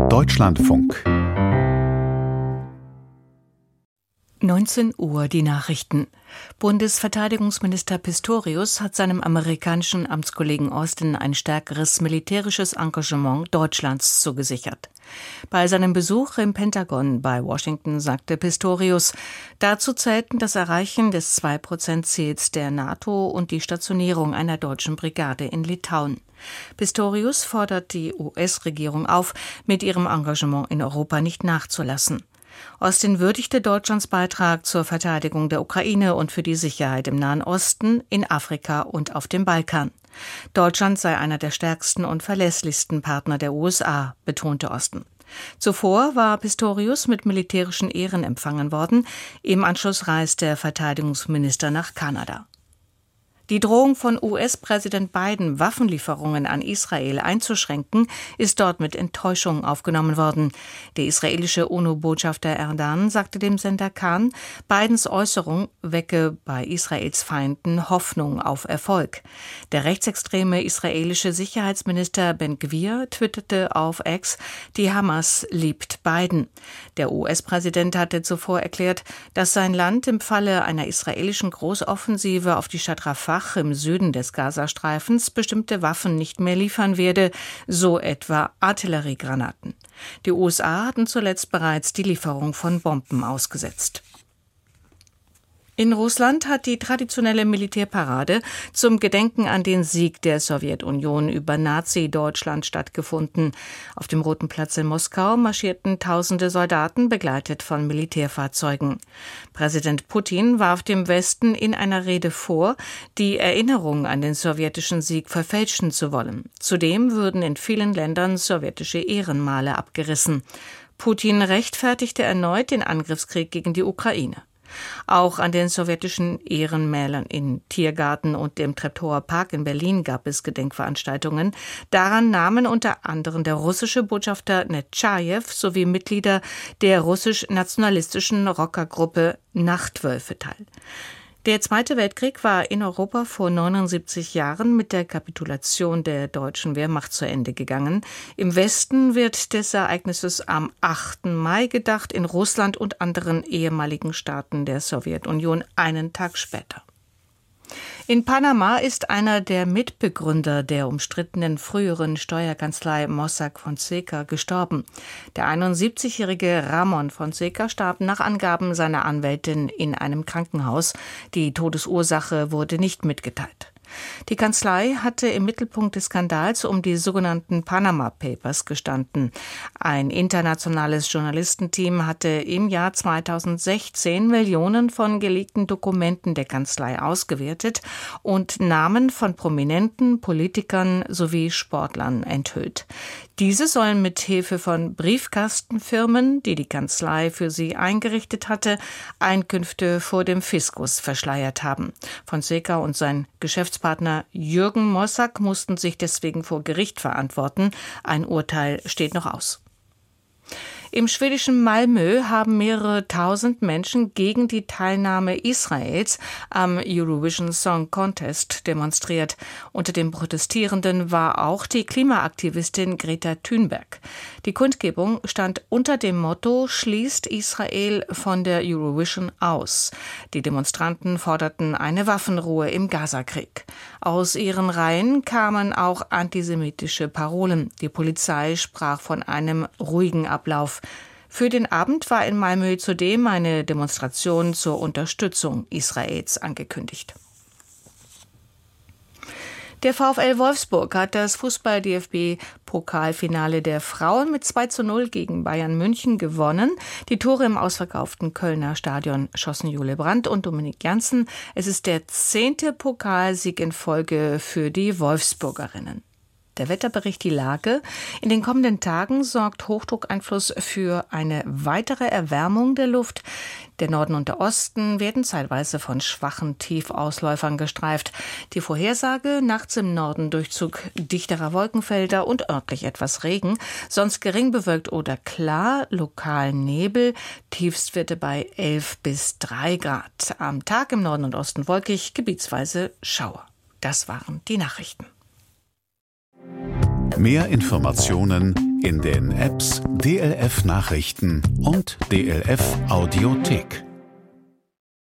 Deutschlandfunk 19 Uhr die Nachrichten. Bundesverteidigungsminister Pistorius hat seinem amerikanischen Amtskollegen Austin ein stärkeres militärisches Engagement Deutschlands zugesichert. Bei seinem Besuch im Pentagon bei Washington sagte Pistorius, dazu zählten das Erreichen des 2%-Ziels der NATO und die Stationierung einer deutschen Brigade in Litauen. Pistorius fordert die US-Regierung auf, mit ihrem Engagement in Europa nicht nachzulassen. Austin würdigte Deutschlands Beitrag zur Verteidigung der Ukraine und für die Sicherheit im Nahen Osten, in Afrika und auf dem Balkan. Deutschland sei einer der stärksten und verlässlichsten Partner der USA, betonte Austin. Zuvor war Pistorius mit militärischen Ehren empfangen worden. Im Anschluss reist der Verteidigungsminister nach Kanada. Die Drohung von US-Präsident Biden, Waffenlieferungen an Israel einzuschränken, ist dort mit Enttäuschung aufgenommen worden. Der israelische UNO-Botschafter Erdan sagte dem Sender Kan, Bidens Äußerung wecke bei Israels Feinden Hoffnung auf Erfolg. Der rechtsextreme israelische Sicherheitsminister Ben-Gvir twitterte auf X, die Hamas liebt Biden. Der US-Präsident hatte zuvor erklärt, dass sein Land im Falle einer israelischen Großoffensive auf die Stadt Rafah im Süden des Gazastreifens bestimmte Waffen nicht mehr liefern werde, so etwa Artilleriegranaten. Die USA hatten zuletzt bereits die Lieferung von Bomben ausgesetzt. In Russland hat die traditionelle Militärparade zum Gedenken an den Sieg der Sowjetunion über Nazi-Deutschland stattgefunden. Auf dem Roten Platz in Moskau marschierten tausende Soldaten, begleitet von Militärfahrzeugen. Präsident Putin warf dem Westen in einer Rede vor, die Erinnerung an den sowjetischen Sieg verfälschen zu wollen. Zudem würden in vielen Ländern sowjetische Ehrenmale abgerissen. Putin rechtfertigte erneut den Angriffskrieg gegen die Ukraine. Auch an den sowjetischen Ehrenmälern in Tiergarten und dem Treptower Park in Berlin gab es Gedenkveranstaltungen. Daran nahmen unter anderem der russische Botschafter Netschajew sowie Mitglieder der russisch-nationalistischen Rockergruppe Nachtwölfe teil. Der Zweite Weltkrieg war in Europa vor 79 Jahren mit der Kapitulation der deutschen Wehrmacht zu Ende gegangen. Im Westen wird des Ereignisses am 8. Mai gedacht, in Russland und anderen ehemaligen Staaten der Sowjetunion einen Tag später. In Panama ist einer der Mitbegründer der umstrittenen früheren Steuerkanzlei Mossack Fonseca gestorben. Der 71-jährige Ramon Fonseca starb nach Angaben seiner Anwältin in einem Krankenhaus. Die Todesursache wurde nicht mitgeteilt. Die Kanzlei hatte im Mittelpunkt des Skandals um die sogenannten Panama Papers gestanden. Ein internationales Journalistenteam hatte im Jahr 2016 Millionen von geleakten Dokumenten der Kanzlei ausgewertet und Namen von prominenten Politikern sowie Sportlern enthüllt. Diese sollen mit Hilfe von Briefkastenfirmen, die die Kanzlei für sie eingerichtet hatte, Einkünfte vor dem Fiskus verschleiert haben. Fonseca und sein Geschäftspartner Jürgen Mossack mussten sich deswegen vor Gericht verantworten. Ein Urteil steht noch aus. Im schwedischen Malmö haben mehrere tausend Menschen gegen die Teilnahme Israels am Eurovision Song Contest demonstriert. Unter den Protestierenden war auch die Klimaaktivistin Greta Thunberg. Die Kundgebung stand unter dem Motto „Schließt Israel von der Eurovision aus“. Die Demonstranten forderten eine Waffenruhe im Gazakrieg. Aus ihren Reihen kamen auch antisemitische Parolen. Die Polizei sprach von einem ruhigen Ablauf. Für den Abend war in Malmö zudem eine Demonstration zur Unterstützung Israels angekündigt. Der VfL Wolfsburg hat das Fußball-DFB-Pokalfinale der Frauen mit 2:0 gegen Bayern München gewonnen. Die Tore im ausverkauften Kölner Stadion schossen Jule Brandt und Dominik Janssen. Es ist der 10. Pokalsieg in Folge für die Wolfsburgerinnen. Der Wetterbericht die Lage. In den kommenden Tagen sorgt Hochdruckeinfluss für eine weitere Erwärmung der Luft. Der Norden und der Osten werden zeitweise von schwachen Tiefausläufern gestreift. Die Vorhersage: nachts im Norden Durchzug dichterer Wolkenfelder und örtlich etwas Regen, sonst gering bewölkt oder klar, lokal Nebel, Tiefstwerte bei 11 bis 3 Grad. Am Tag im Norden und Osten wolkig, gebietsweise Schauer. Das waren die Nachrichten. Mehr Informationen in den Apps DLF Nachrichten und DLF Audiothek.